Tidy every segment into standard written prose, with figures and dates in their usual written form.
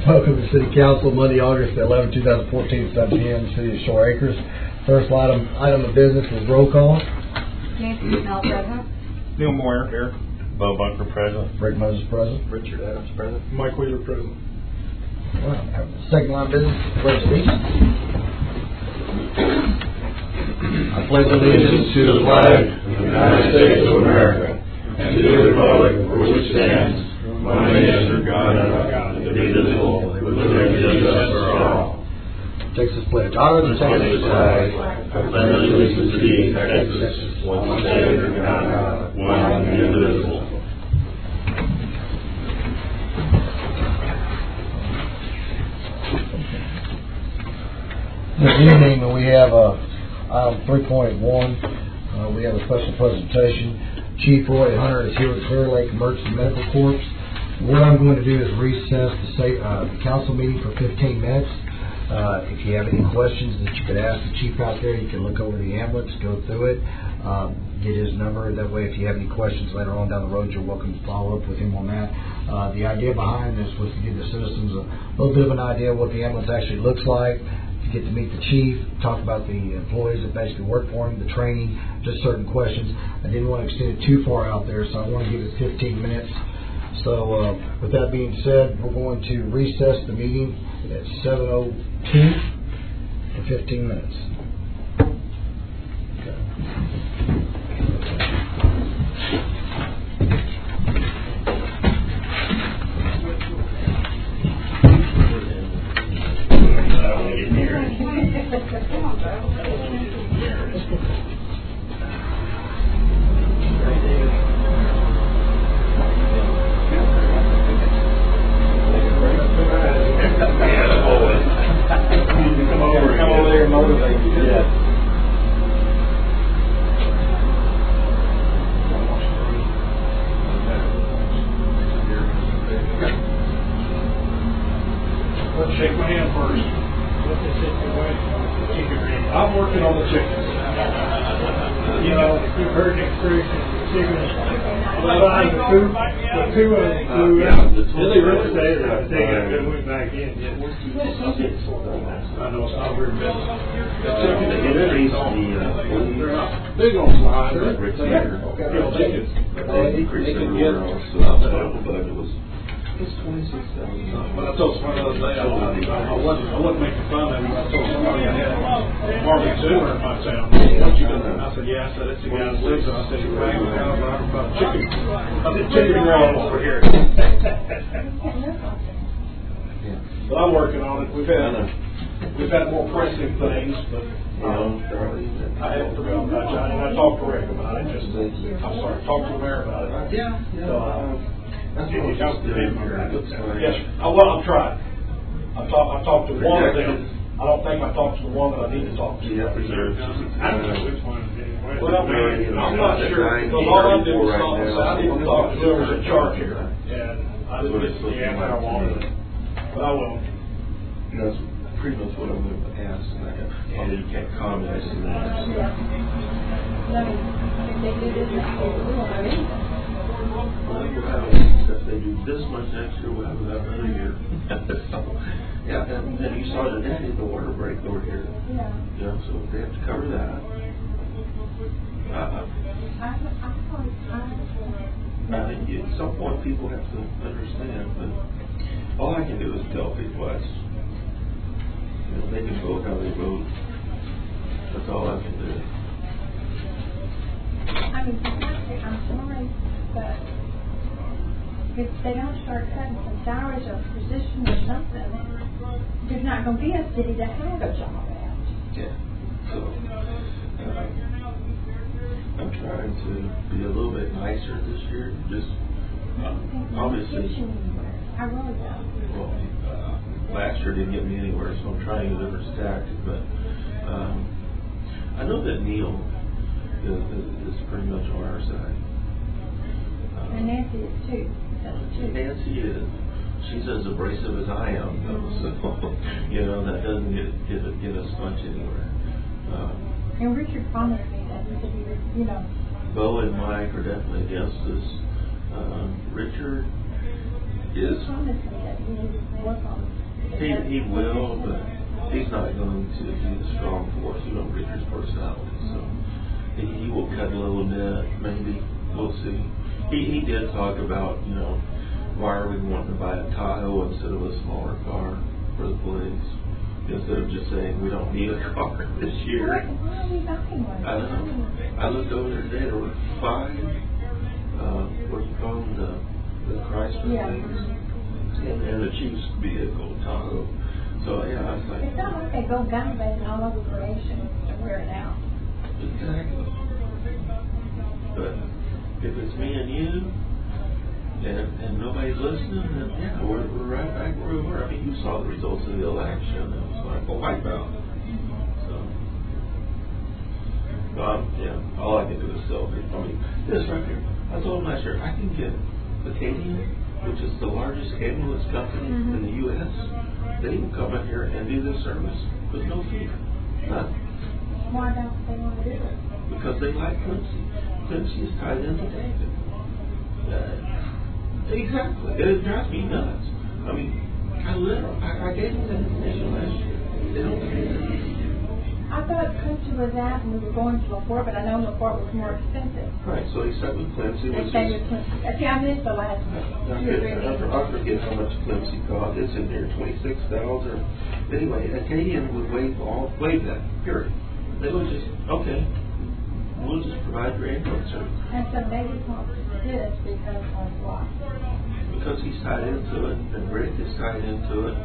Welcome to City Council, Monday, August 11, 2014, 7 p.m., City of Shore Acres. First item of business is roll call. Nancy Snell, present. Neil Moyer here. Bo Bunker, present. Rick Moses, present. Richard Adams, present. Mike Wheeler, present. Well, second line of business, resolution. I pledge allegiance to the flag of the United States of America and to the republic for which it stands, one nation, God, indivisible, with liberty and justice for all. Texas pledge. Honor the Texas flag. I pledge allegiance to thee, Texas, one state under God, one indivisible. This evening we have item 3.1. We have a special presentation. Chief Roy Hunter is here with Clear Lake Emergency Medical Corps. What I'm going to do is recess the council meeting for 15 minutes. If you have any questions that you could ask the chief out there, you can look over the ambulance, go through it, get his number. That way, if you have any questions later on down the road, you're welcome to follow up with him on that. The idea behind this was to give the citizens a little bit of an idea of what the ambulance actually looks like. Get to meet the chief, talk about the employees that basically work for him, the training, just certain questions. I didn't want to extend it too far out there, so I want to give it 15 minutes. So with that being said, we're going to recess the meeting at 7:02 for 15 minutes. Shake my hand first. I'm working on the chickens. You know, you've heard the experience of the chickens. The two of them flew out. They really stayed there. I think I've been went back in. I know it's not very big. They're going to fly. It's $26,000. But I told someone the other day, I wasn't making fun of him. I told somebody I had Marvin Zimmer in my town. What you doing? I said, yeah. I said, that's the guy's lives. I said, you're right. About chicken. I said, chicken roll over here. But I'm working on it. We've had more pressing things, but I haven't forgotten about Johnny. And I talked to Rick about it. Talked to the mayor about it. Yeah. That's what we're just doing. Yes, I'm trying. I talked to one of them. I don't think I talked to the one that I need to talk to. Yeah, preserves. I don't know which one. Well, I'm not sure, because all I did was talk to I didn't talk to whoever's in charge here. And I didn't get to the answer I wanted. But I will. That's pretty much what I'm going to ask. And you can't comment on that. If they do this much next year, we'll have another year. Yeah, and then you saw the net in the water break over here. Yeah, so they have to cover that. At some point, people have to understand, but all I can do is tell people they can vote how they vote. That's all I can do. I'm sorry, but if they don't start cutting some salaries or position or something, there's not going to be a city that has a job at. Yeah. So I'm trying to be a little bit nicer this year. Just obviously. I really don't. Well, last year didn't get me anywhere, so I'm trying a different tactic. But I know that Neil is pretty much on our side. And Nancy is too. Nancy is. She's as abrasive as I am, though. So that doesn't get us much anywhere. And Richard promised me that he said, Bo and Mike are definitely against us. Richard is. He promised me that he would work on He will, but he's not going to be the strong force. You don't read his personality, so he will cut a little bit, maybe. We'll see. He did talk about, why are we wanting to buy a Tahoe instead of a smaller car for the police? Instead of just saying we don't need a car this year. Why are we buying one? I don't know. I looked over there today, there were 5, what do you call them, the Chrysler things, and the Chief's vehicle, Tahoe. So, yeah, I was like... It's not like they go gallivanting all over creation to wear it out. Exactly. But if it's me and you, and nobody's listening, then yeah, we're right back where we were. I mean, you saw the results of the election. It was like a wipeout. So, all I can do is selfie. I mean, this right here. I told him last year, I can get Acadian, which is the largest ambulance company in the U.S. They can come in here and do this service with no fee. None. Why don't they want to do it? Because they like Quincy. Quincy is tied into David. Exactly. It drives me nuts. I mean, I gave them that information last year. They don't pay it. I thought Quincy was out and we were going to LaPorte, but I know LaPorte was more expensive. Right, so he stuck with Clemson. They stayed with Quincy. See, I missed the last 2 or 3 meetings. I forget how much Clemson cost. It's in there, $26,000. Anyway, Acadian would waive that, period. They would just, okay, we'll just provide your ambulance service. And so maybe it's not this because of what? Because he's tied into it, and Rick is tied into it.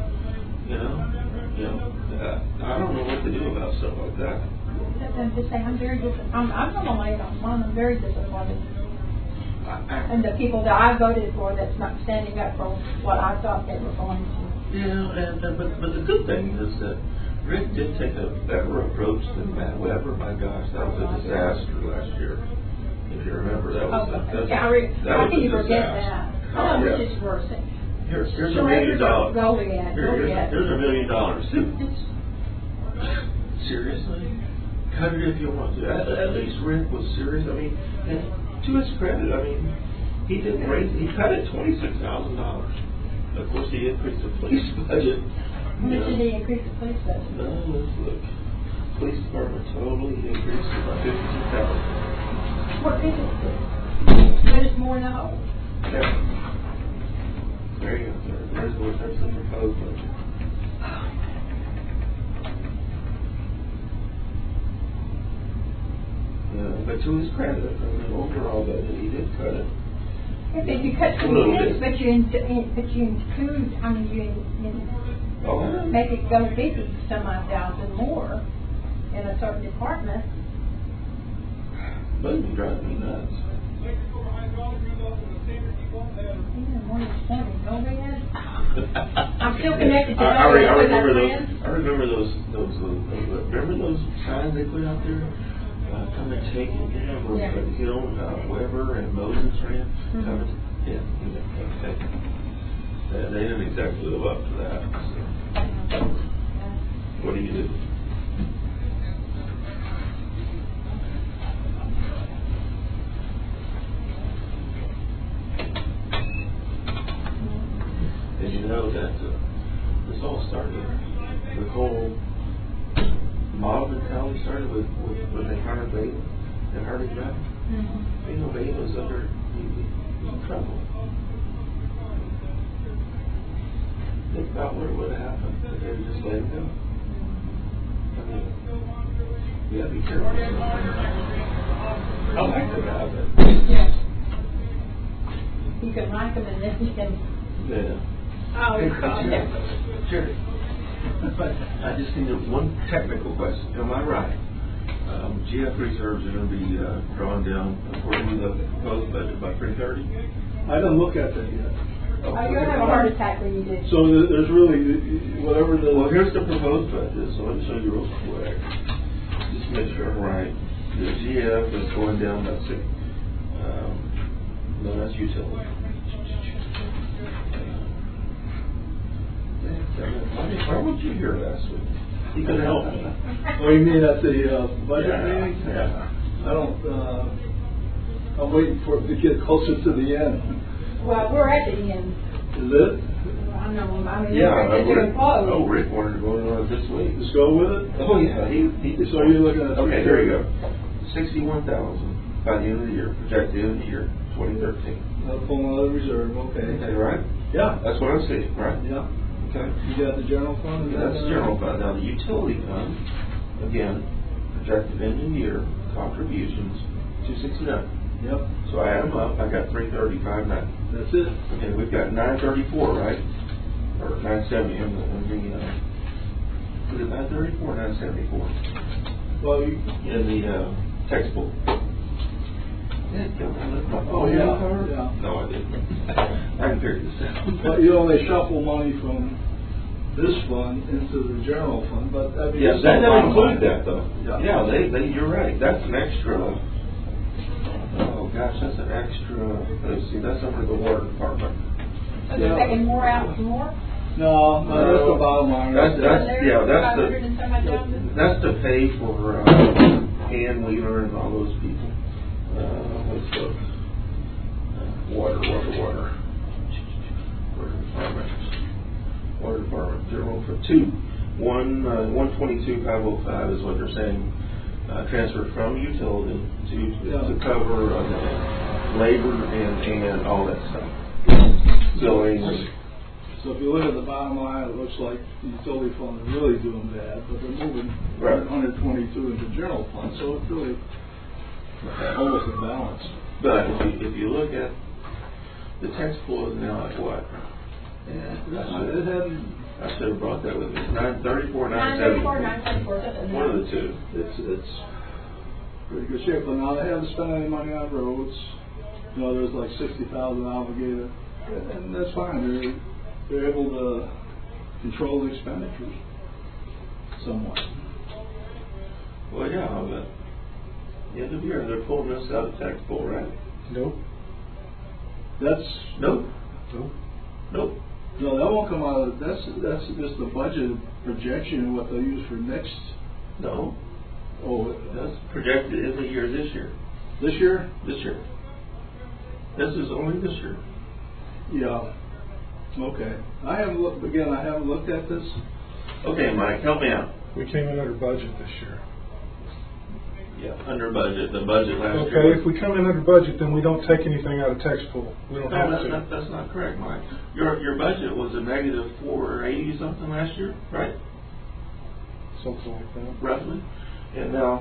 I don't know what to do about stuff like that. I'm just saying, I'm very disappointed. I'm going to lay it on one. I'm very disappointed. And the people that I voted for that's not standing up for what I thought they were going to. Yeah, but the good thing is that Rick did take a better approach than Matt Weber. My gosh, that was a disaster last year. If you remember, that was how can you forget that? Oh, which is worse. Here's $1 million. Here's $1 million. Seriously? Cut it if you want to. At least Rick was serious. I mean, and to his credit, I mean, he cut it $26,000. Of course, he increased the police budget. How much did he increase the police budget? No, let's look. Police department totally increased it by $52,000. What is it? There's more now. Yeah. There you go, sir. There's the proposed budget. But to his credit, I mean, overall budget, he did cut it. If you cut some things, but you include, I mean, you make it go 50-some-odd thousand more in a certain department. But it drives me nuts. I'm still connected to I remember those signs they put out there. Come and take it, Weber and Moses ran. Come and take it. They didn't exactly live up to that. So. What do you do? Did you know that this all started, the whole mob mentality started with when they hired Beta and Hardy Drive? You know, Beta was under trouble. Think about what would have happened if they would just let him go. I mean, you gotta be careful. I like the guy, but... Yeah. You can like him and then you can... Yeah. Oh, God. Sure. I just need one technical question. Am I right? GF reserves are going to be drawn down according to the proposed budget by 330? I didn't look at that yet. Oh, you're going to have a heart attack when you do. So there's really, whatever the... Well, here's the proposed budget, so let me show you real quick. Just make sure I'm right. The GF is going down by 6. No, that's utility. Why weren't you here last week? You could help me. Oh, you mean at the budget meeting? Yeah. I don't, I'm waiting for it to get closer to the end. Well, we're at the end. Is it? I'm voting on them. I mean, Yeah, they're getting close. Rick wanted to vote on it this week. Just go with it? Oh, yeah, he So you're looking at. okay, there you go. 61,000 by the end of the year, projected end of the year, 2013. I'll pull another reserve, okay. Okay, right? Yeah, That's what I'm seeing, right? yeah. Okay. You got the general fund? That's the general fund. Now, the utility fund, again, projected end of the year, contributions, 269. Yep, So I add them up, I got 335.9. that's it. Okay, we've got 934, right? Or 970 in the is it 934 or 974? Well, you, In the textbook. oh, yeah, yeah. No, I didn't. I can figure this out. But, you know, they shuffle money from this fund into the general fund, but I mean. Yes, that doesn't include that though. Yeah. Yeah, you're right. That's an extra. Oh gosh, that's an extra. Let's see, that's under the water department. So they're taking more out and more? No, that's the bottom line. That's yeah, that's 500 and some odd thousand? that's to pay for hand Wheeler and all those people. What's the water department general for 122,505 is what they're saying. Transfer from utility to cover labor and all that stuff. So if you look at the bottom line, it looks like the utility fund is really doing bad, but they're moving Right. 122 into general fund, so it's really almost a balance. But if you look at the tax pool is now at what? It hadn't. I should have brought that with me. 934, 934, 974. 974. One of the two. It's pretty good shape, but now they haven't spent any money on roads. You know, there's like 60,000 obligated, and that's fine. They're able to control the expenditures somewhat. Well, yeah, but the end of the year they're pulling this out of tax pool, right? Nope. Nope. No, that won't come out of, that's just the budget projection and what they'll use for next. No. Oh, That's projected in the year this year. this year? This year. This is only this year. Yeah. Okay. I haven't looked at this. Okay, Mike, help me out. We came in under budget this year. Yeah, under budget. The budget last Okay, year. if we come in under budget, then we don't take anything out of tax pool. We don't have No, to. that's not correct, Mike. Your budget was a negative 480 something last year, right? Something like that. Roughly. And now,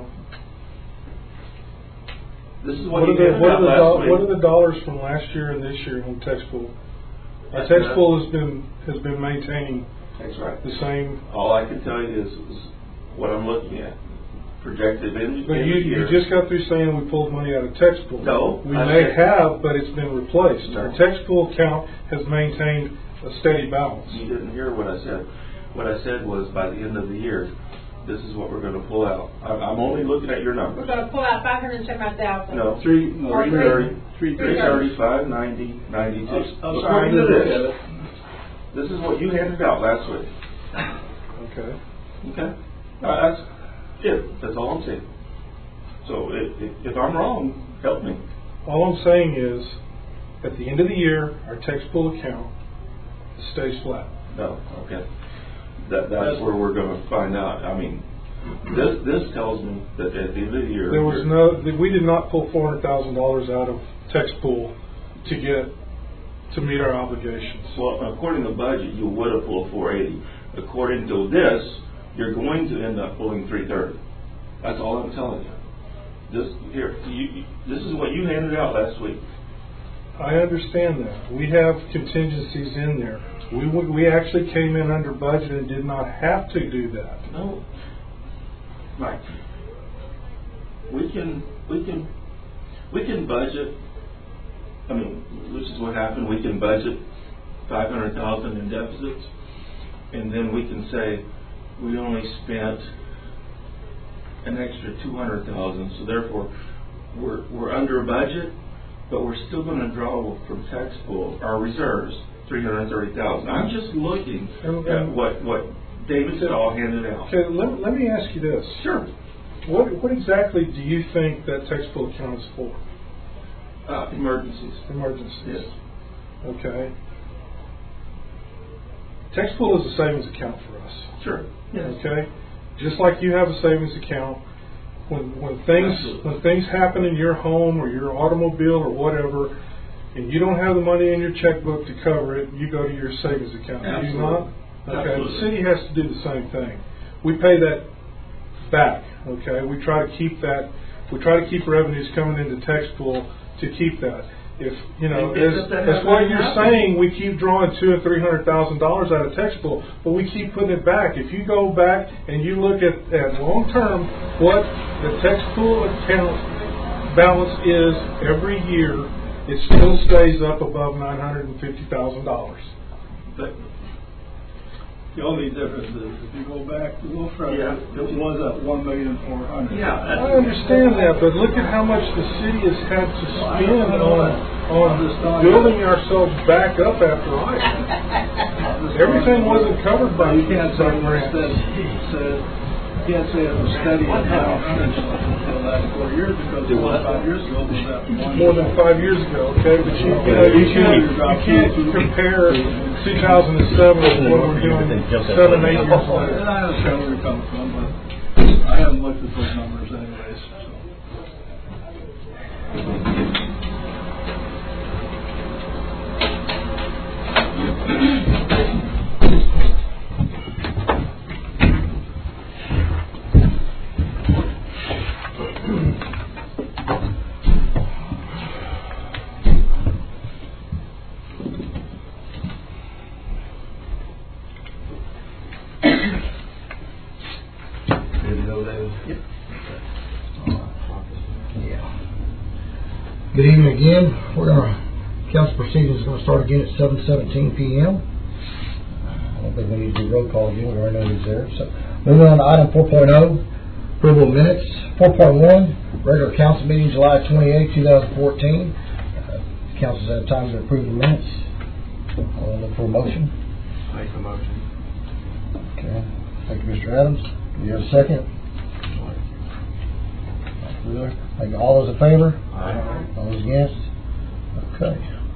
this is What what you handed out last week. are the dollars from last year and this year on tax pool? Our tax pool has been maintaining That's right. the same. All I can tell you is what I'm looking at. Projected in But the you year. just got through saying we pulled money out of tax pool. No, We I may said- have, but it's been replaced. No. Our tax pool account has maintained a steady balance. You didn't hear what I said. What I said was by the end of the year, this is what we're going to pull out. I'm only looking at your We're numbers. gonna pull out 575,000. No. 330. 335, 90, 92. I'm According sorry, to look at this, it. this is what you handed out last week. Okay. Okay? That's it. That's all I'm saying. So if I'm wrong, help me. All I'm saying is, at the end of the year, our tax pool account stays flat. No, okay. That's where we're going to find out. I mean, this tells me that at the end of the year, There was we did not pull $400,000 out of tax pool to meet our obligations. Well, according to the budget, you would have pulled 480. According to this, you're going to end up pulling 330. That's all I'm telling you. This is what you handed out last week. I understand that. We have contingencies in there. We actually came in under budget and did not have to do that. No, Mike. We can budget. I mean, which is what happened. We can budget 500,000 in deficits, and then we can say we only spent an extra 200,000. So therefore, we're under budget, but we're still going to draw from tax pool our reserves, 330,000. I'm just looking at what David Stahl handed out. Okay, let me ask you this. Sure. What exactly do you think that tax pool account is for? Emergencies. Emergencies. Yes. Okay. Tax pool is a savings account for us. Sure. Yes. Okay? Just like you have a savings account, when things happen in your home or your automobile or whatever, and you don't have the money in your checkbook to cover it, you go to your savings account. Do you not? Okay. Absolutely. The city has to do the same thing. We pay that back. Okay. We try to keep that. We try to keep revenues coming into tax pool to keep that. If you know, as what you're saying, we keep drawing $200,000 and $300,000 out of tax pool, but we keep putting it back. If you go back and you look at long term, what the tax pool account balance is every year, it still stays up above $950,000. The only difference is if you go back a little further, Yeah. it was at $1,400,000. Yeah. I understand that, but look at how much the city has had to spend on building ourselves back up after ICE. Everything wasn't covered by You can't say by it was grants. steady. You can't say it was steady at $900 for the last 4 years because 5 years ago it was at More than 5 years ago, okay? But you can't compare 2007 with what we're doing 7, 8 years And later. I understand where you're coming from, but I haven't looked at those numbers anyways. Good evening again. Council proceedings is going to start again at 7:17 p.m. I don't think we need to do roll call again. We already know who's there. So moving on to item 4.0, approval of minutes. 4.1, regular council meeting July 28, 2014. Council's had time to approve the minutes. I'll look for a motion. Make a motion. Okay. Thank you, Mr. Adams. Do you have a second? Thank you. All those in favor? Aye. All those against? Okay.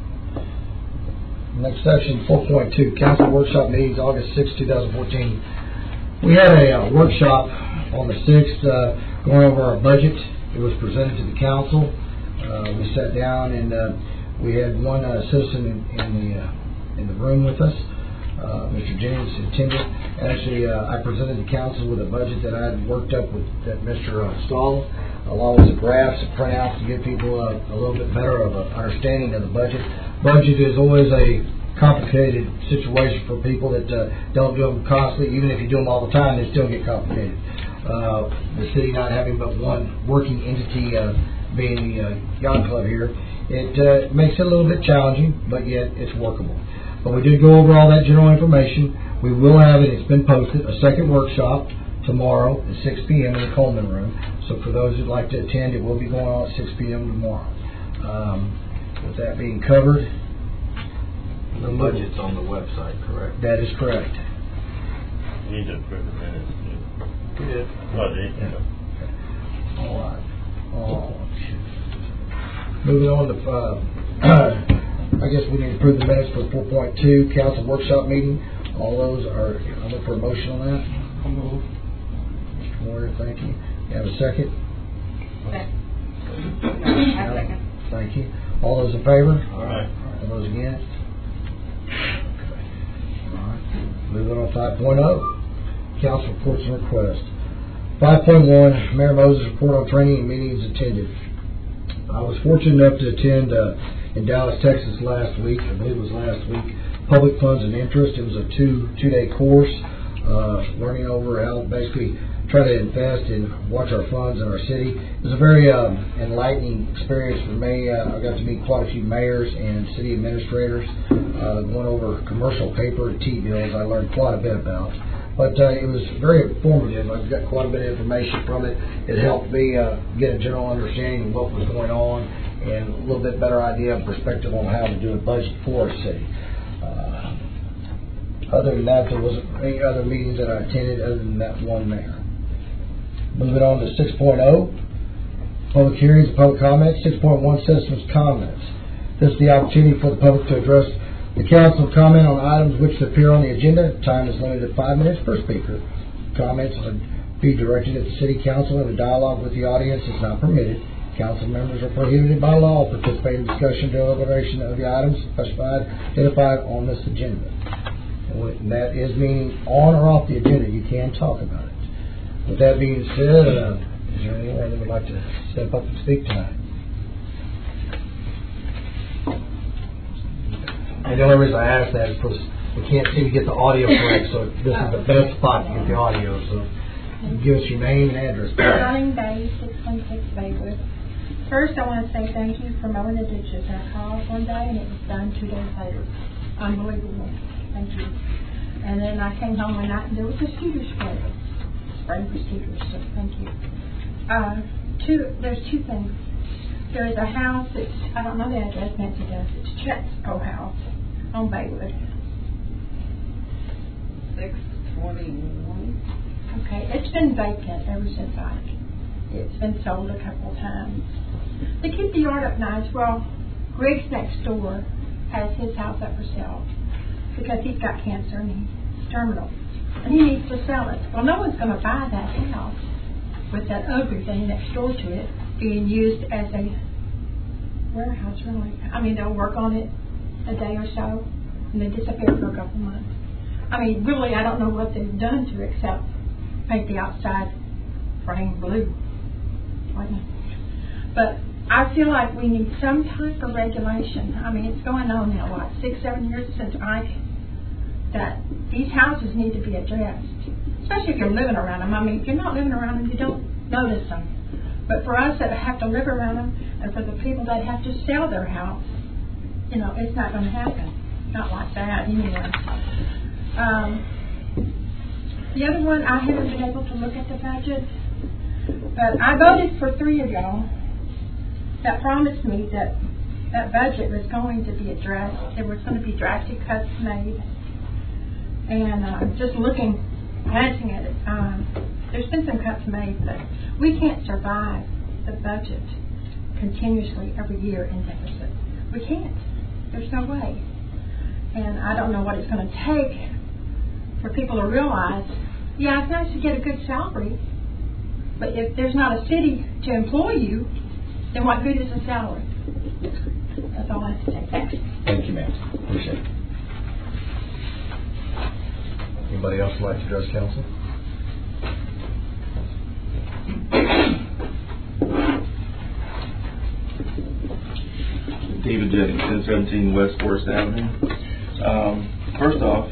Next section, 4.2, council workshop meetings, August 6, 2014. We had a workshop on the 6th going over our budget. It was presented to the council. We sat down and we had one citizen in the room with us. Mr. Jennings attended. Actually, I presented the council with a budget that I had worked up with Mr. Stahl, along with the graphs and printouts to give people a little bit better of an understanding of the budget. Budget is always a complicated situation for people that don't do them constantly. Even if you do them all the time, they still get complicated. The city not having but one working entity, being the yacht club here, it makes it a little bit challenging, but yet it's workable. But we did go over all that general information. We will have it, it's been posted, a second workshop tomorrow at 6 p.m. in the Coleman Room. So for those who'd like to attend, it will be going on at 6 p.m. tomorrow. With that being covered, The budget's on the website, correct? that is correct. You need to approve the minutes. We did. Budget. All right. Moving on to, I guess we need to approve the minutes for 4.2, council workshop meeting. All those are, I'm looking for a motion on that. Mr. Moyer, thank you. You have a second? Thank you. All those in favor? Aye. All those against? Okay. All right. Moving on to 5.0, council reports and requests. 5.1, Mayor Moses report on training and meetings attended. I was fortunate enough to attend in Dallas, Texas last week. I believe it was last week. Public Funds and Interest. It was a two-day course, learning over how to basically try to invest and watch our funds in our city. It was a very enlightening experience for me. I got to meet quite a few mayors and city administrators. Went over commercial paper and T-bills. I learned quite a bit about. But it was very informative. I got quite a bit of information from it. It helped me get a general understanding of what was going on and a little bit better idea and perspective on how to do a budget for a city. Other than that, there wasn't any other meetings that I attended other than that one mayor. Moving on to 6.0, public hearings and public comments. 6.1, citizens' comments. This is the opportunity for the public to address The council will comment on items which appear on the agenda. Time is limited to 5 minutes per speaker. Comments would be directed at the city council, and a dialogue with the audience is not permitted. Council members are prohibited by law to participate in discussion, deliberation of the items identified on this agenda. And that is meaning on or off the agenda. You can talk about it. With that being said, is there anyone that would like to step up and speak tonight? And the only reason I ask that is because we can't seem to get the audio correct, so this is the best spot to get the audio. So give us your name and address. Darlene Bay, 616 Baywood. First, I want to say thank you for mowing the ditches. I called one day and it was done 2 days later. Unbelievable. Thank you. And then I came home one night and there was a mosquito spray. Spray mosquitoes, so thank you. There's 2 things. There's a house that's, I don't know the address, Nancy does. It's Chet's old house on Baywood. 621. Okay, it's been vacant ever since it's been sold a couple of times. They keep the yard up nice. Well, Greg's next door has his house up for sale because he's got cancer and he's terminal. And he needs to sell it. Well, no one's going to buy that house with that ugly thing next door to it being used as a warehouse, really. I mean, they'll work on it a day or so and they disappear for a couple months. I mean, really, I don't know what they've done to it except paint the outside frame blue. But I feel like we need some type of regulation. I mean, it's going on now, 6-7 years since that these houses need to be addressed, especially if you're living around them. I mean, if you're not living around them, you don't notice them. But for us that have to live around them, and for the people that have to sell their house, it's not going to happen. Not like that, anyway. The other one, I haven't been able to look at the budget, but I voted for 3 of y'all that promised me that budget was going to be addressed. There was going to be drastic cuts made. And just glancing at it, there's been some cuts made, but we can't survive the budget continuously every year in deficit. We can't. There's no way. And I don't know what it's going to take for people to realize, yeah, it's nice to get a good salary, but if there's not a city to employ you, then what good is the salary? That's all I have to say. Thanks. Thank you, ma'am. Appreciate it. Anybody else like to address council? David Jennings, 1017 West Forest Avenue. First off,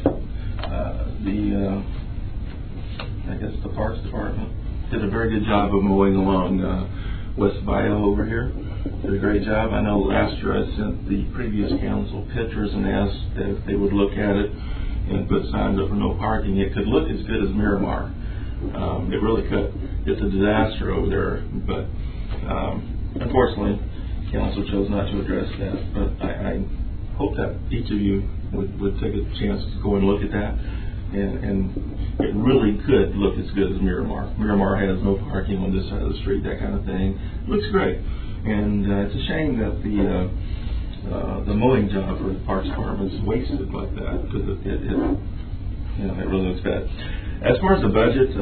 the Parks Department did a very good job of mowing along West Bio over here. Did a great job. I know last year I sent the previous council pictures and asked if they would look at it and put signs up for no parking. It could look as good as Miramar. It really could. It's a disaster over there, but unfortunately, council chose not to address that. But I hope that each of you would take a chance to go and look at that. And it really could look as good as Miramar. Miramar has no parking on this side of the street, that kind of thing. It looks great. And it's a shame that the mowing job for the Parks Department is wasted like that, because it really looks bad. As far as the budget,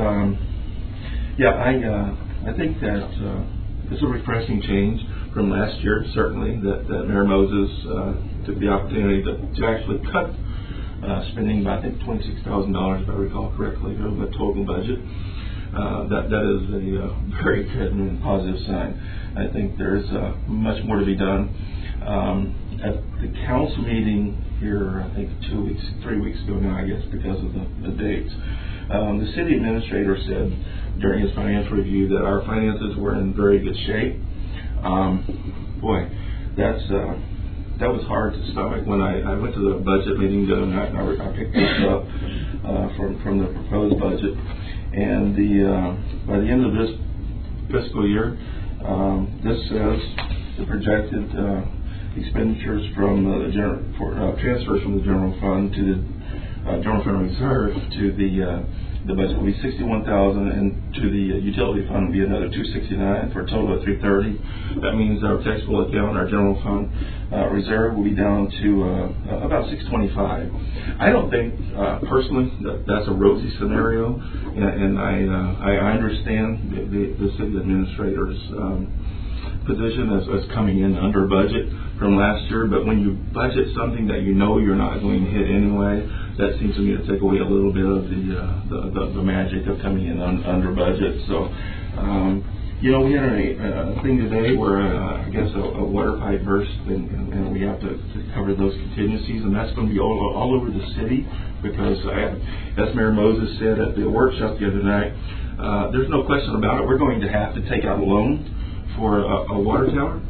I think that it's a refreshing change from last year, certainly, that Mayor Moses took the opportunity to actually cut spending by, I think, $26,000, if I recall correctly, of the total budget. That is a very good and positive sign. I think there's much more to be done. At the council meeting here, I think 3 weeks ago now, I guess, because of the dates, the city administrator said during his financial review that our finances were in very good shape. That was hard to stomach. When I went to the budget meeting the other night, and I picked this up from the proposed budget, and by the end of this fiscal year, this says the projected expenditures from the transfers from the general fund to the general fund reserve to the budget will be $61,000, and to the utility fund will be another $269 for a total of $330. That means our taxable account, our general fund reserve will be down to about $625. I don't think personally that's a rosy scenario, and I understand the city administrator's position as coming in under budget from last year, but when you budget something that you know you're not going to hit anyway, that seems to me to take away a little bit of the magic of coming in under budget. So, we had a thing today where I guess a water pipe burst, and we have to cover those contingencies, and that's going to be all over the city because, as Mayor Moses said at the workshop the other night, there's no question about it. We're going to have to take out a loan for a water tower,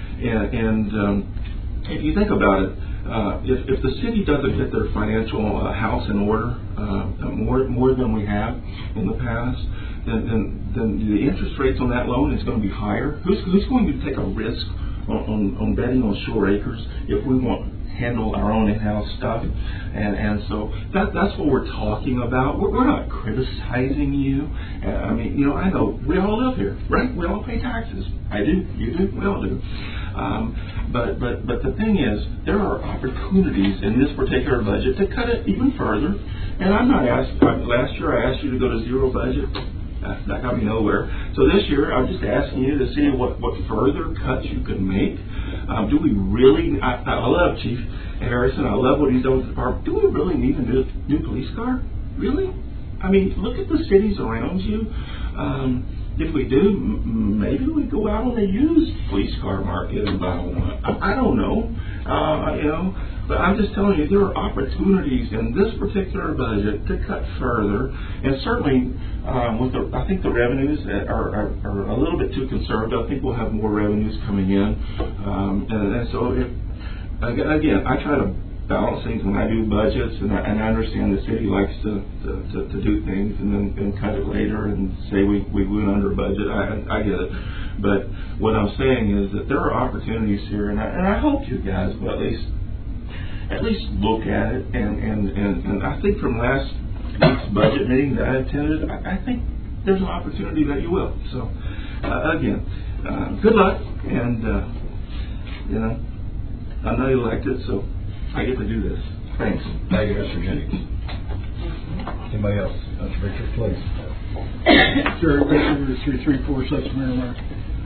and if you think about it, if the city doesn't get their financial house in order more than we have in the past, then the interest rates on that loan is going to be higher. Who's going to take a risk on betting on Shore Acres if we won't handle our own in-house stuff? And so that's what we're talking about. We're not criticizing you. I know we all live here, right? We all pay taxes. I do. You do. We all do. But the thing is, there are opportunities in this particular budget to cut it even further. And I'm not asking. Last year I asked you to go to zero budget. That got me nowhere. So this year I'm just asking you to see what further cuts you could make. Do we really? I love Chief Harrison. I love what he's done with the department. Do we really need a new police car? Really? I mean, look at the cities around you. If we do, maybe we go out on the used police car market and buy one. I don't know. But I'm just telling you, there are opportunities in this particular budget to cut further, and certainly I think the revenues are a little bit too conservative. I think we'll have more revenues coming in, and so again, I try to balance things when I do budgets, and I understand the city likes to do things and then cut it later and say we went under budget. I get it, but what I'm saying is that there are opportunities here, and I hope you guys will at least look at it, and I think from last week's budget meeting that I attended, I think there's an opportunity that you will. So again, good luck, and I'm not elected, so I get to do this. Thanks. Thank you, Mr. Jennings. Anybody else? Mr. Richard, please. Jerry Richard, 334 Susquehanna.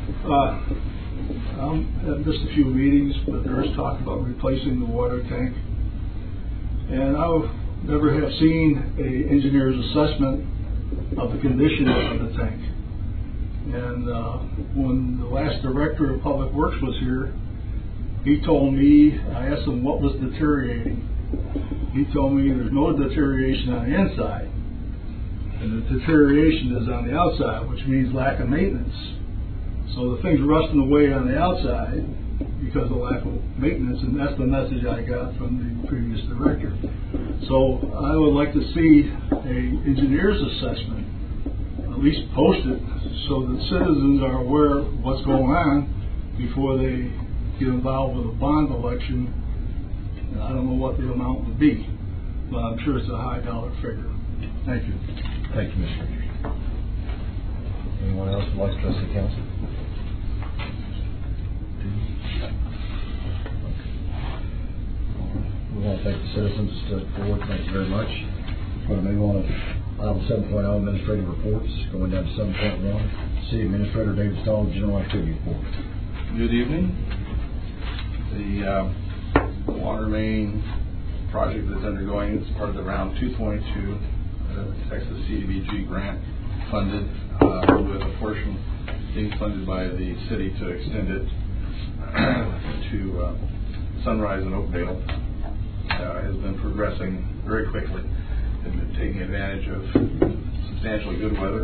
I've missed a few meetings, but there is talk about replacing the water tank. And I never have seen an engineer's assessment of the condition of the tank. And when the last director of Public Works was here, he told me, I asked him what was deteriorating. He told me there's no deterioration on the inside, and the deterioration is on the outside, which means lack of maintenance. So the thing's rusting away on the outside because of lack of maintenance, and that's the message I got from the previous director. So I would like to see an engineer's assessment, at least post it, so that citizens are aware of what's going on before they get involved with a bond election. And I don't know what the amount would be, but I'm sure it's a high dollar figure. Thank you. Thank you, Mr. Richard. Anyone else would like to address the council? We want to thank the citizens who stood forward. Thank you very much. We're going to move on to item 7.0, administrative reports. Going down to 7.1, City Administrator David Stahl, General Activity Report. Good evening. The water main project that's undergoing is part of the Round 222 Texas CDBG grant funded, with a portion being funded by the city to extend it to Sunrise and Oakdale. Has been progressing very quickly and been taking advantage of substantially good weather.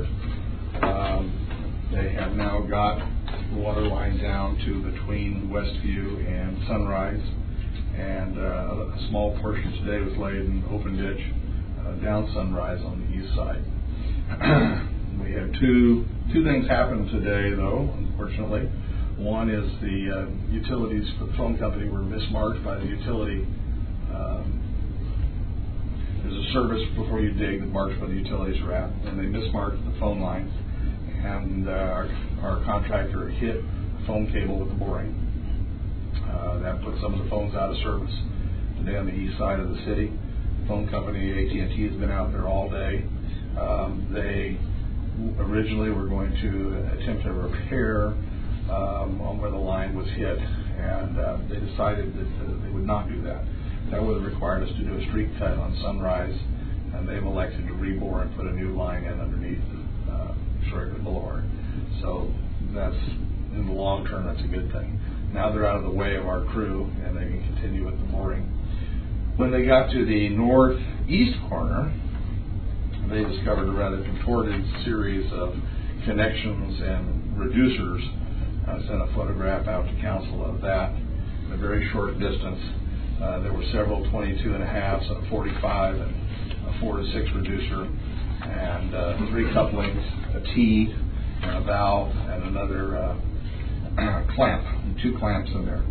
They have now got the water line down to between Westview and Sunrise, and a small portion today was laid in open ditch down Sunrise on the east side. We had two things happen today, though, unfortunately. One is the utilities for the phone company were mismarked by the utility there's a service before you dig that marks where the utilities are at, and they mismarked the phone lines, and our contractor hit a phone cable with the boring. That put some of the phones out of service today on the east side of the city. Phone company AT&T has been out there all day. They originally were going to attempt a repair on where the line was hit, and they decided that they would not do that. That would have required us to do a street cut on Sunrise, and they've elected to rebore and put a new line in underneath Schroeder Boulevard. So that's, in the long term, that's a good thing. Now they're out of the way of our crew, and they can continue with the boring. When they got to the northeast corner, they discovered a rather contorted series of connections and reducers. I sent a photograph out to council of that. In a very short distance, there were several 22.5s, a 45, and a 4 to 6 reducer, and 3 couplings, a T, and a valve, and another clamp, 2 clamps in there.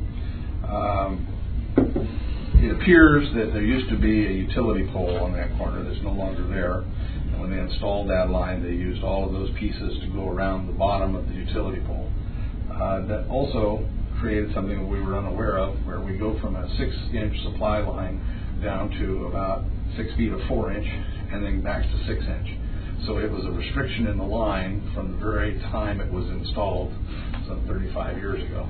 It appears that there used to be a utility pole on that corner that's no longer there. And when they installed that line, they used all of those pieces to go around the bottom of the utility pole. That also created something that we were unaware of, where we go from a 6-inch supply line down to about 6 feet of 4-inch, and then back to 6-inch. So it was a restriction in the line from the very time it was installed, some 35 years ago.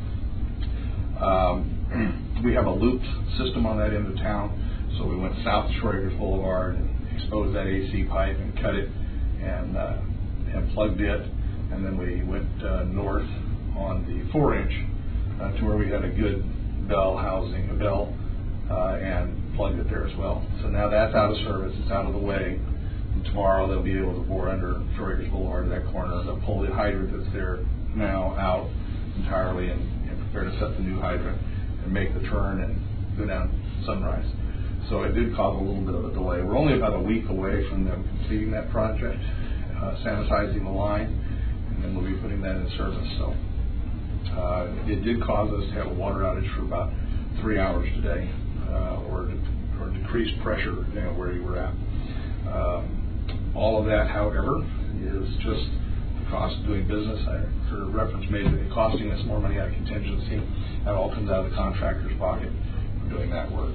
We have a looped system on that end of town, so we went south to Schroeder's Boulevard and exposed that AC pipe and cut it and plugged it, and then we went north on the 4-inch to where we had a good bell housing, and plugged it there as well. So now that's out of service, it's out of the way. And tomorrow they'll be able to bore under Schroeder's Boulevard at that corner. They'll pull the hydrant that's there now out entirely and prepare to set the new hydrant and make the turn and go down Sunrise. So it did cause a little bit of a delay. We're only about a week away from them completing that project, sanitizing the line, and then we'll be putting that in service. So it did cause us to have a water outage for about 3 hours today, or decreased pressure, depending on where you were at. All of that, however, is just the cost of doing business. I heard a reference made to it costing us more money out of contingency. That all comes out of the contractor's pocket for doing that work.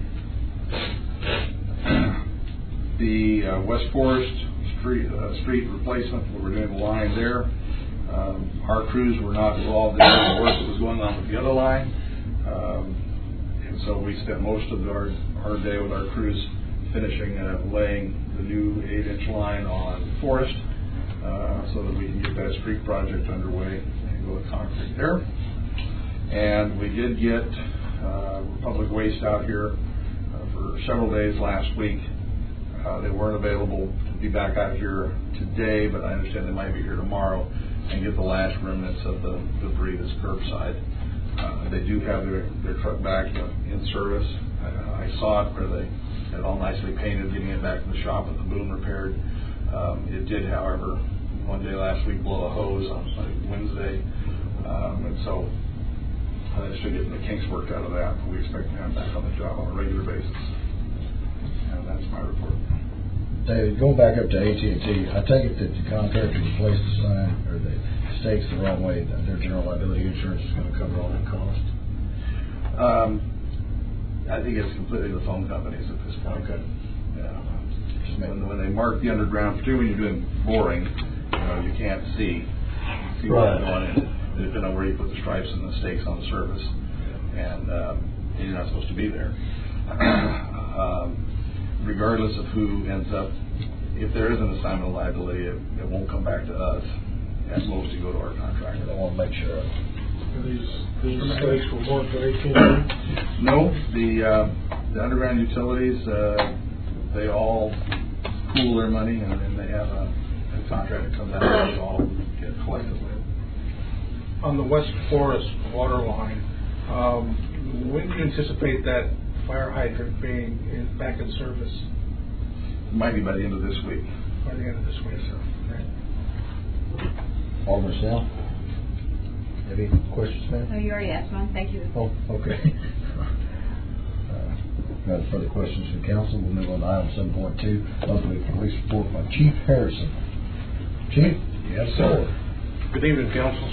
The West Forest street replacement, where we're doing the line there, our crews were not involved in the work that was going on with the other line, and so we spent most of our day with our crews finishing laying the new 8-inch line on Forest, so that we can get that street project underway and go with concrete there. And we did get Republic Waste out here for several days last week. They weren't available to be back out here today, but I understand they might be here tomorrow and get the last remnants of the debris that's curbside. They do have their truck back in service. I saw it where they had it all nicely painted, getting it back to the shop with the boom repaired. It did, however, one day last week blow a hose on Wednesday, and so they're still getting the kinks worked out of that. We expect to have them back on the job on a regular basis. And that's my report. David, going back up to AT&T, I take it that the contractor replaced the sign or the stakes the wrong way. Their general liability insurance is going to cover all that cost. I think it's completely the phone companies at this point. Okay. Yeah. When they mark the underground, particularly when you're doing boring, you can't see what's going in. Depending on where you put the stripes and the stakes on the surface, and you're not supposed to be there. Regardless of who ends up, if there is an assignment of liability, it won't come back to us. At most, to go to our contractor. I want to make sure. These stakes were more for AT&T? No, the underground utilities, they all pool their money, and then they have a contract that comes out and they all get collectively. On the West Forest water line, when do you anticipate that fire hydrant being back in service? It might be by the end of this week. By the end of this week, sir. Alderman Snell? Any questions, ma'am? No, you already asked one. Thank you. Oh, okay. No further questions from council. We'll move on to item 7.2, monthly police report by Chief Harrison. Chief? Yes, sir. Good evening, council.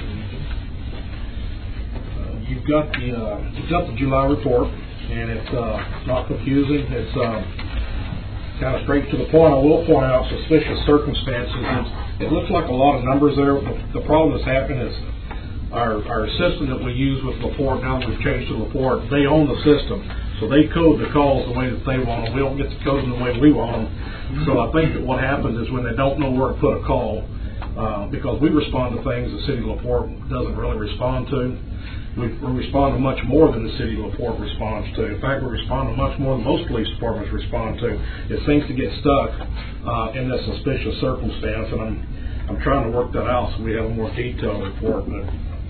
You've got the July report, and it's not confusing. It's kind of straight to the point. I will point out suspicious circumstances. It looks like a lot of numbers there. The problem that's happened is our system that we use with LaPorte, now we've changed to LaPorte, they own the system. So they code the calls the way that they want them. We don't get to code them the way we want them. So I think that what happens is when they don't know where to put a call, because we respond to things the city of LaPorte doesn't really respond to. We respond to much more than the city of LaPorte responds to. In fact, we respond to much more than most police departments respond to. It seems to get stuck in this suspicious circumstance, and I'm trying to work that out so we have a more detailed report. But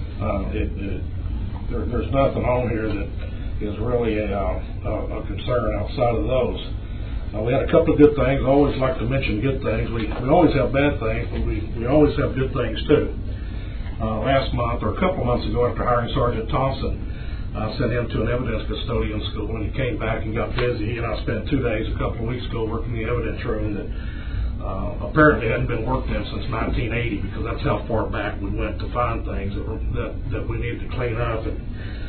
there's nothing on here that is really a concern outside of those. We had a couple of good things. I always like to mention good things. We always have bad things, but we always have good things too. Last month, or a couple of months ago, after hiring Sergeant Thompson, I sent him to an evidence custodian school. When he came back and got busy, he and I spent 2 days a couple of weeks ago working in the evidence room that apparently hadn't been worked in since 1980, because that's how far back we went to find things that we needed to clean up. And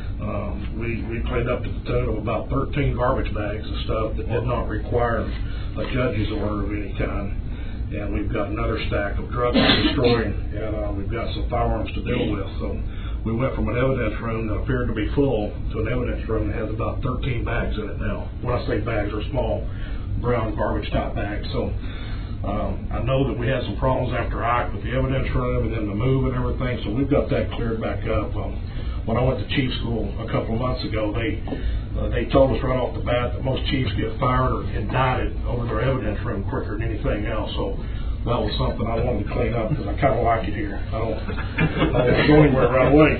we cleaned up to the tune of about 13 garbage bags of stuff that did not require a judge's order of any kind. And we've got another stack of drugs to destroy, and we've got some firearms to deal with. So we went from an evidence room that appeared to be full to an evidence room that has about 13 bags in it now. When I say bags, they're small brown garbage type bags. So I know that we had some problems after Ike with the evidence room and then the move and everything, so we've got that cleared back up. When I went to chief school a couple of months ago, they told us right off the bat that most chiefs get fired or indicted over their evidence room quicker than anything else. So that was something I wanted to clean up because I kind of like it here. I don't go anywhere right away.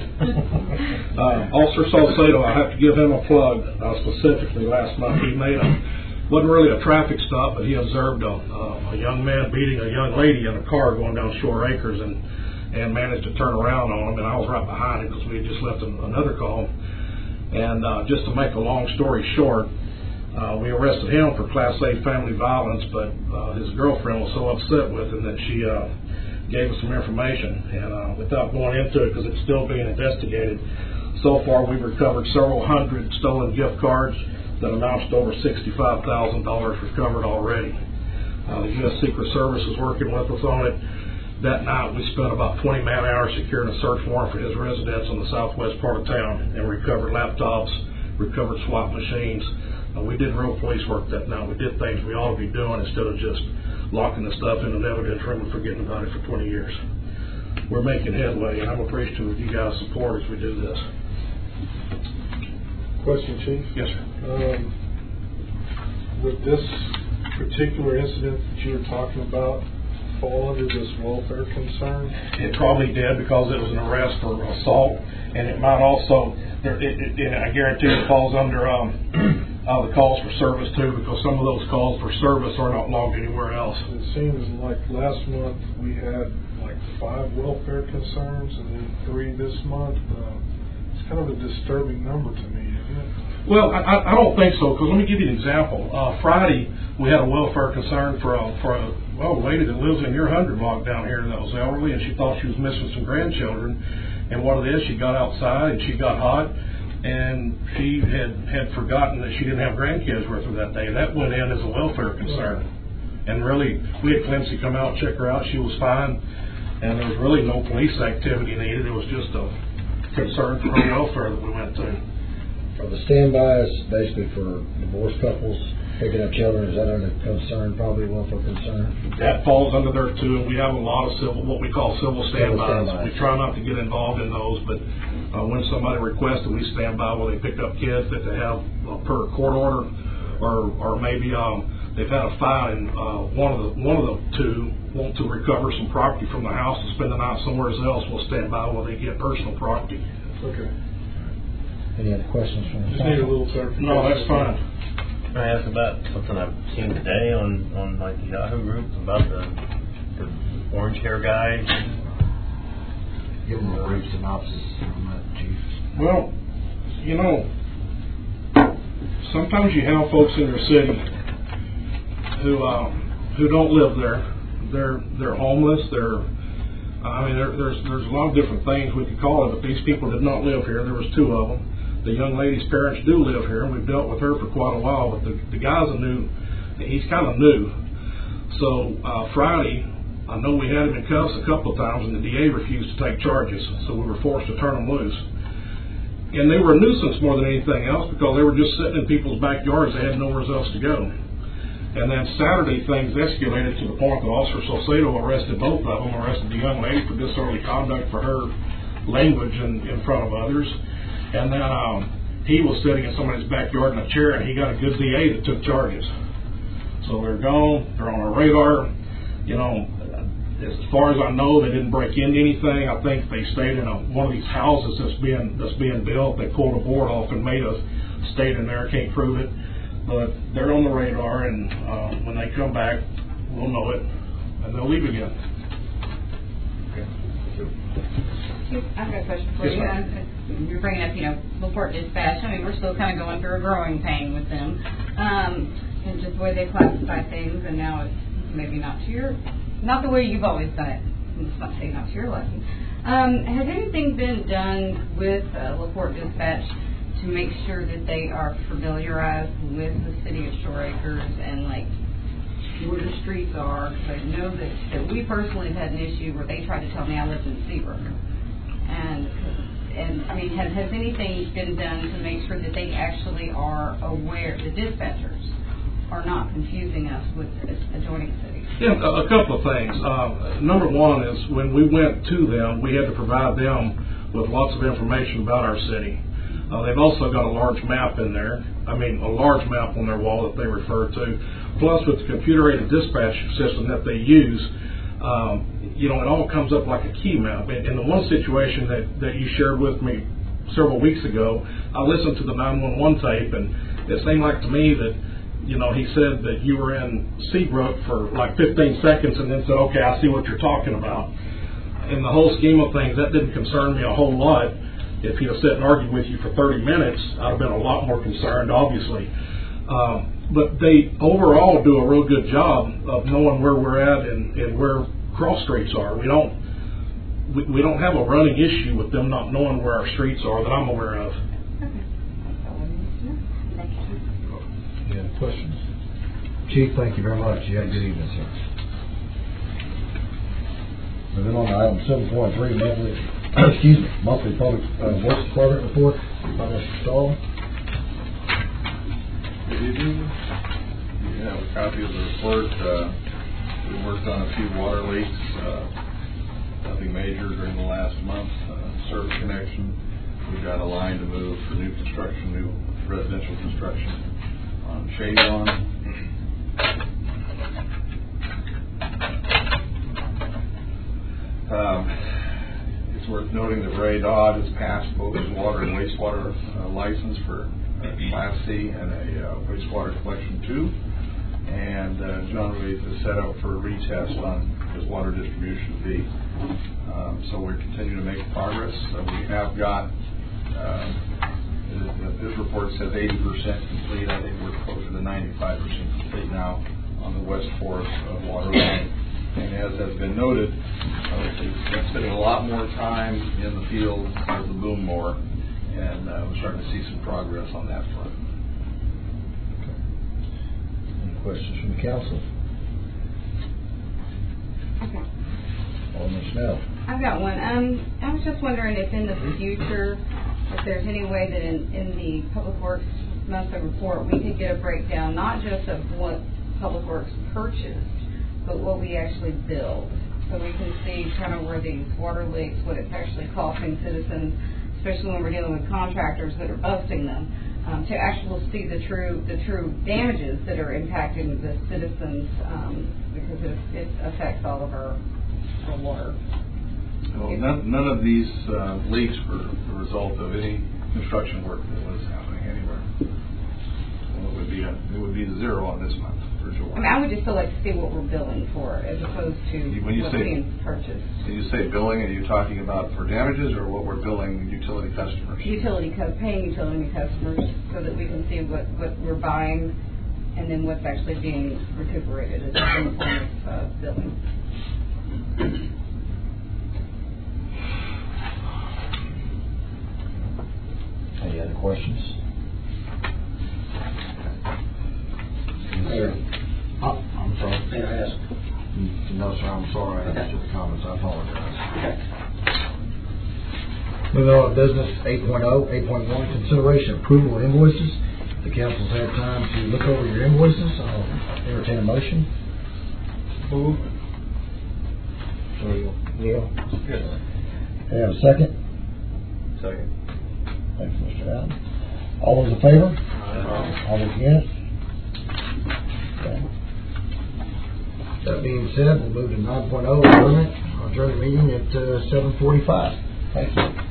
Officer Salcedo, I have to give him a plug specifically. Last month he wasn't really a traffic stop, but he observed a young man beating a young lady in a car going down Shore Acres and managed to turn around on him, and I was right behind him because we had just left another call. And just to make a long story short, we arrested him for Class A family violence, but his girlfriend was so upset with him that she gave us some information. And without going into it, because it's still being investigated, so far we've recovered several hundred stolen gift cards that amounts to over $65,000 recovered already. The U.S. Secret Service is working with us on it. That night we spent about 20 man-hours securing a search warrant for his residence in the southwest part of town and recovered laptops, recovered SWAT machines. We did real police work that night. We did things we ought to be doing instead of just locking the stuff in an evidence room and forgetting about it for 20 years. We're making headway, and I'm appreciative of you guys' support as we do this. Question, Chief? Yes, sir. Would this particular incident that you were talking about fall under this welfare concern? It probably did, because it was an arrest for assault, and it might also, I guarantee it falls under the calls for service too, because some of those calls for service are not logged anywhere else. It seems like last month we had like 5 welfare concerns and then 3 this month. It's kind of a disturbing number to me, isn't it? Well, I don't think so, because let me give you an example. Friday, we had a welfare concern for a lady that lives in your 100 block down here that was elderly, and she thought she was missing some grandchildren. And what it is, she got outside and she got hot, and she had forgotten that she didn't have grandkids with her that day. That went in as a welfare concern. And really, we had Clemson come out, check her out. She was fine, and there was really no police activity needed. It was just a concern for her welfare that we went to. Are the standbys basically for divorced couples picking up children? Is that under concern, probably welfare concern? That falls under there too. We have a lot of what we call civil standbys. We try not to get involved in those, but when somebody requests that we stand by while they pick up kids that they have per court order, or maybe they've had a fine and one of the two want to recover some property from the house and spend the night somewhere else, we'll stand by while they get personal property. Okay. Any other questions from the Just need a little clarification. No, that's fine. Can I ask about something I've seen today on like the Yahoo group about the orange hair guy? Give them a brief synopsis on that, Chief. Well, sometimes you have folks in your city who don't live there. They're homeless. There's a lot of different things we could call it, but these people did not live here. There was 2 of them. The young lady's parents do live here, and we've dealt with her for quite a while, but the guy's he's kind of new. So Friday, I know we had him in cuffs a couple of times, and the DA refused to take charges, so we were forced to turn him loose. And they were a nuisance more than anything else because they were just sitting in people's backyards. They had nowhere else to go. And then Saturday, things escalated to the point that Officer Salcedo arrested both of them, arrested the young lady for disorderly conduct for her language in front of others. And then he was sitting in somebody's backyard in a chair, and he got a good DA that took charges. So they're gone. They're on our radar. You know, as far as I know, they didn't break into anything. I think they stayed in one of these houses that's being built. They pulled a board off and made us stay in there. Can't prove it, but they're on the radar. And when they come back, we'll know it, and they'll leave again. I've got a question for you. You're bringing up, LaPorte Dispatch. I mean, we're still kind of going through a growing pain with them, and just the way they classify things. And now it's maybe not the way you've always done it. Let's not say not to your liking. Has anything been done with LaPorte Dispatch to make sure that they are familiarized with the city of Shore Acres and where the streets are? Because I know that we personally have had an issue where they tried to tell me I lived in Seabrook. And I mean, has anything been done to make sure that they actually are aware, the dispatchers are not confusing us with adjoining cities? Yeah, a couple of things. Number one is when we went to them, we had to provide them with lots of information about our city. They've also got a large map in there. A large map on their wall that they refer to. Plus, with the computer-aided dispatch system that they use, it all comes up like a key map. In the one situation that you shared with me several weeks ago, I listened to the 911 tape, and it seemed like to me that, he said that you were in Seabrook for 15 seconds and then said, okay, I see what you're talking about. In the whole scheme of things, that didn't concern me a whole lot. If he'd have sat and argued with you for 30 minutes, I'd have been a lot more concerned, obviously. But they overall do a real good job of knowing where we're at and where cross streets are. We don't have a running issue with them not knowing where our streets are that I'm aware of. Any other questions? Chief, thank you very much. You had a good evening, sir. Moving on to item 7.3, monthly public works department report by Mr. Stahl. Good evening. You have a copy of the report. We worked on a few water leaks, nothing major during the last month. Service connection. We've got a line to move for new residential construction on Chevron. It's worth noting that Ray Dodd has passed both his water and wastewater license for Class C and a wastewater collection 2. And John Ruiz is set up for a retest on his water distribution fee. So we're continuing to make progress. We have got, this report says 80% complete. I think we're closer to 95% complete now on the West Forest water line. And as has been noted, we've been spending a lot more time in the field with the boom mower, and we're starting to see some progress on that front. Questions from the council? Okay. Alderman Snell. I've got one. I was just wondering if in the future, if there's any way that in the Public Works monthly report we could get a breakdown, not just of what Public Works purchased, but what we actually build. So we can see kind of where these water leaks, what it's actually costing citizens, especially when we're dealing with contractors that are busting them. To actually see the true damages that are impacting the citizens, because it affects all of our water. Well, none of these leaks were the result of any construction work that was happening anywhere. Well, it would be 0 on this month for for July. I mean, I would just still like to see what we're billing for as opposed to When you what's say- being purchased. When you say billing, are you talking about for damages or what we're billing utility customers? Paying utility customers so that we can see what we're buying and then what's actually being recuperated in the form of billing. Any other questions? Mayor, I'm sorry. may I ask? No, sir, I'm sorry. I asked you the comments. I apologize. Okay. Moving on to business 8.0, 8.1, consideration approval of invoices. The council's had time to look over your invoices. I'll entertain a motion. Move. Neil? Yes. Have a second? Second. Thanks, Mr. Allen. All those in favor? All those against? Okay. That being said, we'll move to 9.0, adjournment. I'll adjourn the meeting at 7:45. Thank you.